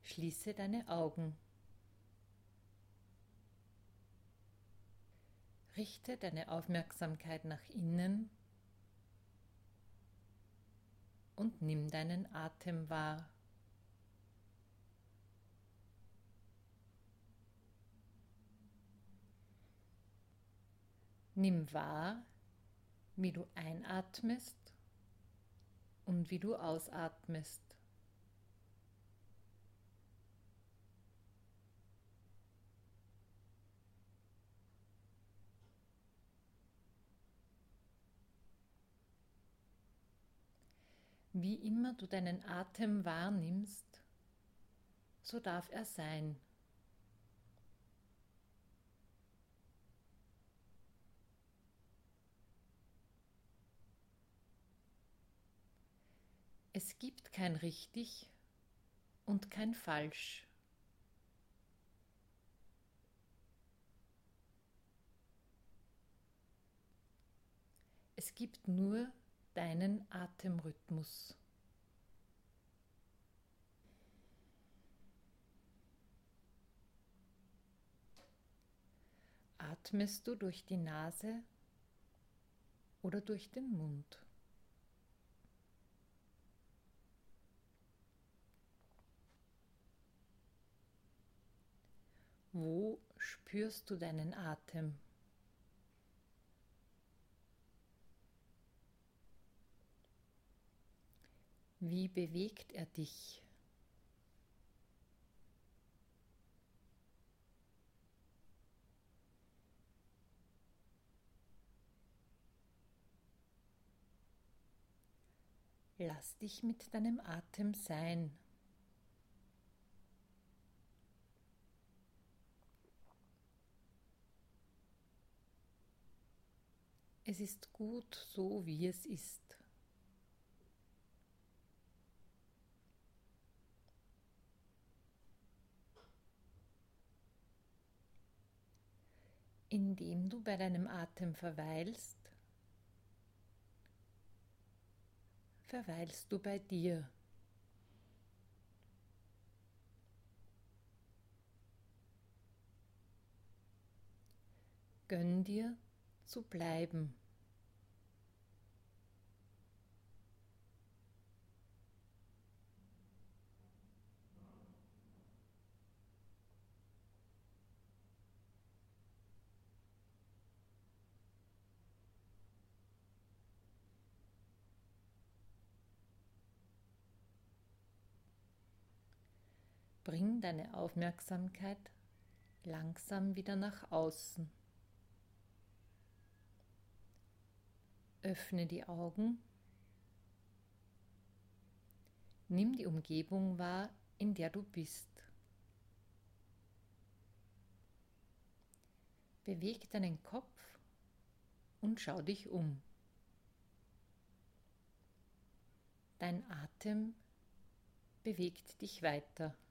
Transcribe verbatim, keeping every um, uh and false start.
Schließe deine Augen. Richte deine Aufmerksamkeit nach innen und nimm deinen Atem wahr. Nimm wahr, wie du einatmest und wie du ausatmest. Wie immer du deinen Atem wahrnimmst, so darf er sein. Es gibt kein richtig und kein falsch. Es gibt nur deinen Atemrhythmus. Atmest du durch die Nase oder durch den Mund? Wo spürst du deinen Atem? Wie bewegt er dich? Lass dich mit deinem Atem sein. Es ist gut so, wie es ist. Indem du bei deinem Atem verweilst, verweilst du bei dir. Gönn dir zu bleiben. Bring deine Aufmerksamkeit langsam wieder nach außen. Öffne die Augen. Nimm die Umgebung wahr, in der du bist. Beweg deinen Kopf und schau dich um. Dein Atem bewegt dich weiter.